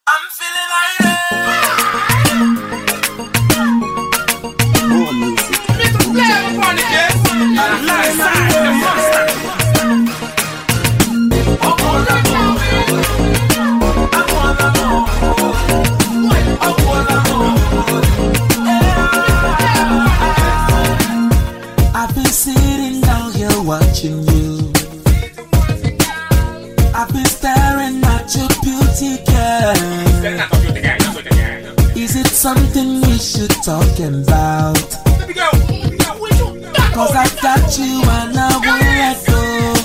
I'm feeling like that. More music. Mr. Flair upon it, yes. Alongside the monster. I've been sitting down here watching you. I've been staring at your beauty, girl. Is it something we should talk about? Cause I got you and I won't let go.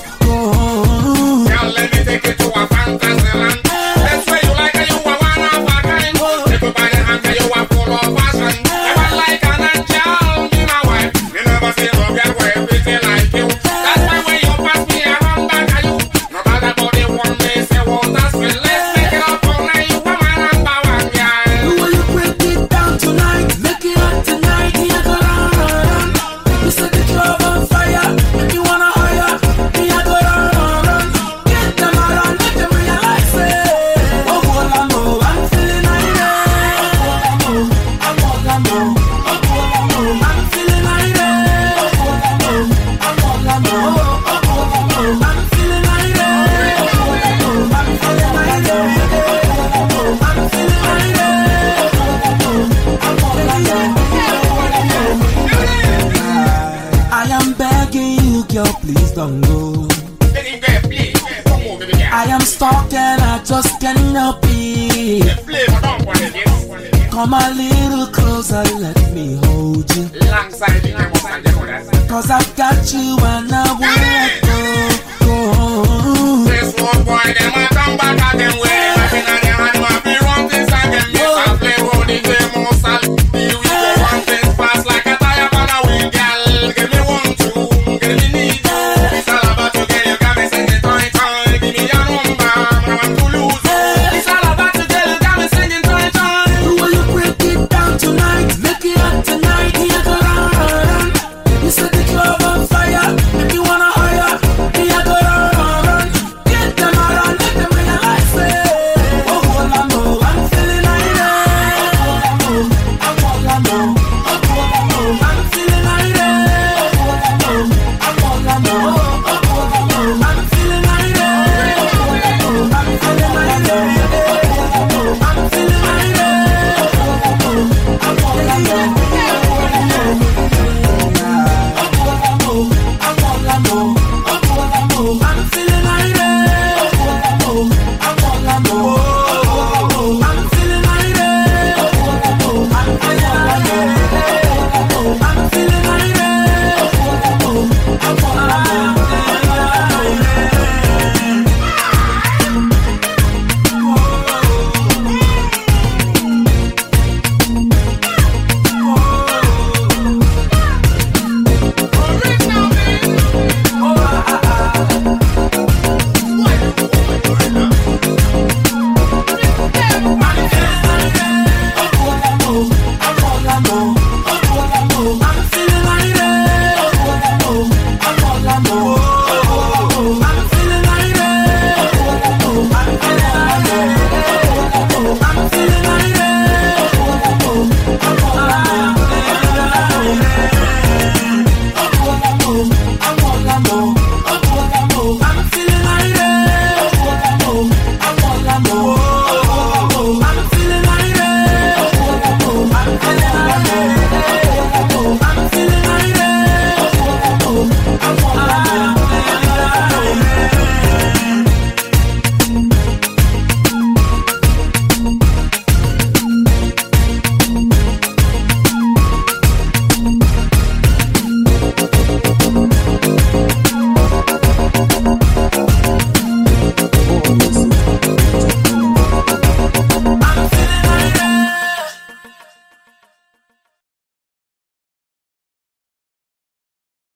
Now let me take you to a fantasy land. That's where you like and you are one of a kind. Everybody hand you are full of passion. Never like an angel, be my wife. You never see no girl where pretty like you. That's why when you pass me a hand back at you. No matter about the one day say what that's when. Let's take it up all night. You are my number one girl. Will you break it down tonight? Make it hot tonight. You go run. You set the club on fire. If you wanna hire, you go run. Get them around, make them realize it. Oh, Bolamo, I'm feeling like that. Oh, Bolamo, oh, Bolamo, I'm feeling like that. Oh, Bolamo, oh, Bolamo, I'm feeling like that. Oh, Bolamo, I'm feeling like that. Oh, Bolamo, I'm feeling like that. I am begging you, girl, please don't go. Baby girl, please, come on, baby girl. I am stuck and I just can't help it. Flavor, don't want it, yes. Come a little closer, let me hold you. Alongside the demos and the others. Cause I've got you and I won't let go. This one boy, them a come back at them way.